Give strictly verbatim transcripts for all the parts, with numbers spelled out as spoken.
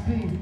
speed.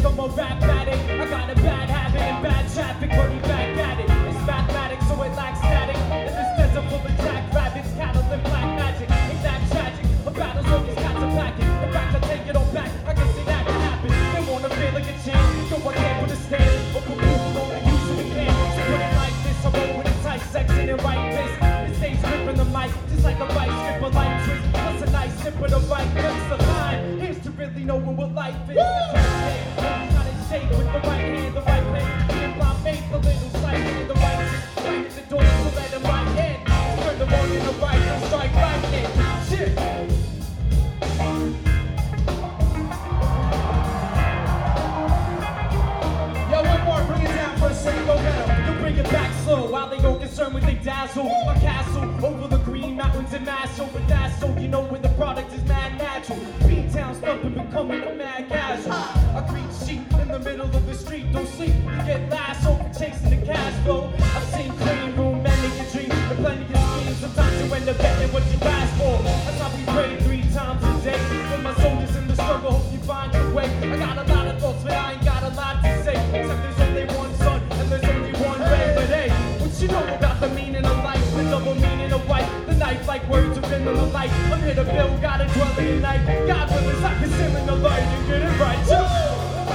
I'm a rap addict. I got a bad habit and bad traffic, but we back at it. It's mathematics, so it lacks static. In this desert full of jackrabbits, cattle and black magic. Ain't that tragic? A battle's all these cats are packing. In fact, I take it all back. I can see that can happen. They wanna feel like a champ. Yo, I can't put a stand. But put people on the use of the can. So put it like this. I roll with a tight section and right fist. It stays gripping the mic, just like a vice grip, a light twist. Plus a nice sip of the right lips. The line. Here's to really knowing what life is. Trying to shake with the right hand, the right place. And blind faith, the little sight in the right shit. Right at the door, so let him right in. Turn the wrong in the right, and strike right in. Shit. Yo, one more, bring it down for a second, go down. You bring it back slow, while they all concerned with they dazzle. My castle, over the green mountains and mass over that, so you know when the product is mad natural. B-town stuff and becoming a mad casual. A green sheep in the middle of the street, don't sleep, you get lassoed for chasing the cash flow. I've seen clean room men make your dreams, and plenty of schemes. Sometimes you end up getting what you ask for. That's why we pray three times a day. For my soldiers in the struggle, hope you find your way. I got a lot of thoughts, but I ain't got a lot to say. Except there's only one sun, and there's only one way. But hey, what you know about the meaning of life? The double meaning of white, the knife like words are in the light. I'm here to build, gotta dwell in the night. God willing, I can sim in the light and get it right. Too.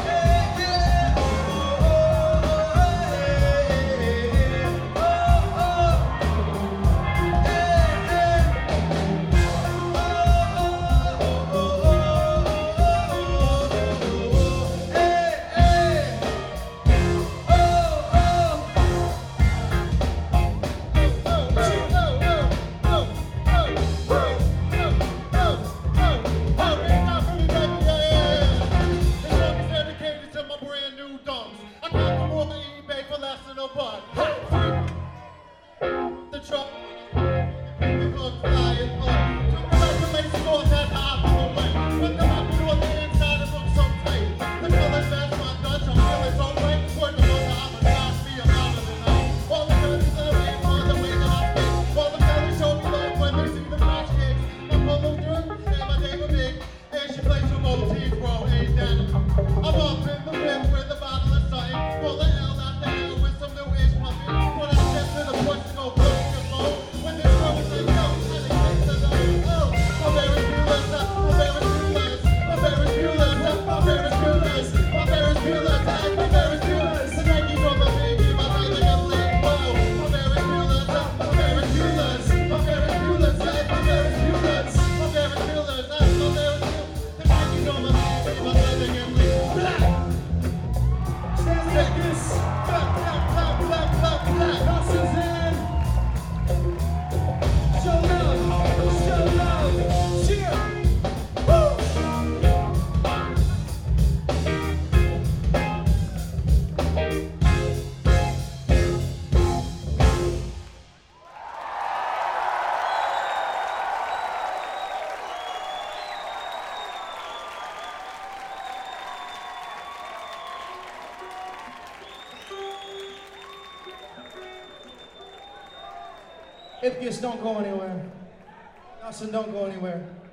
The truck, the gun flying up. Took the right to make sure that I flew away. But the happy on the inside, it looks so tight. The colors match my Dutch, I'm feeling so right. Word the one I'm a God, be a lot of the night. All the girls in the way, for the way that I speak. All the fellas show me love when they see the flash kicks. I'm full of dirt, and my name is Big. And she plays some motifs, bro, ain't that? I'm up in the whip with a bottle of something. Pull the hell out the hell with some new ish pumping. When I step to the push to go blow. When this girl was like, yo, and they take the load. Oh, my favorite Bueller's, my favorite Bueller's, my favorite Bueller's, my favorite Bueller's, my favorite Bueller's, my favorite Bueller's. The Nike from my baby, my brother got lit. Whoa, my favorite Bueller's, my favorite Bueller's, my favorite Bueller's, my favorite Bueller's, my favorite Bueller's, my favorite Bueller's. The Nike from my baby, my brother got lit. Black. Stand like this. Black, black, black, black, black, black. Hustlers in. Show love, show love, cheer, woo! Ipkiss, don't go anywhere. Nelson, don't go anywhere.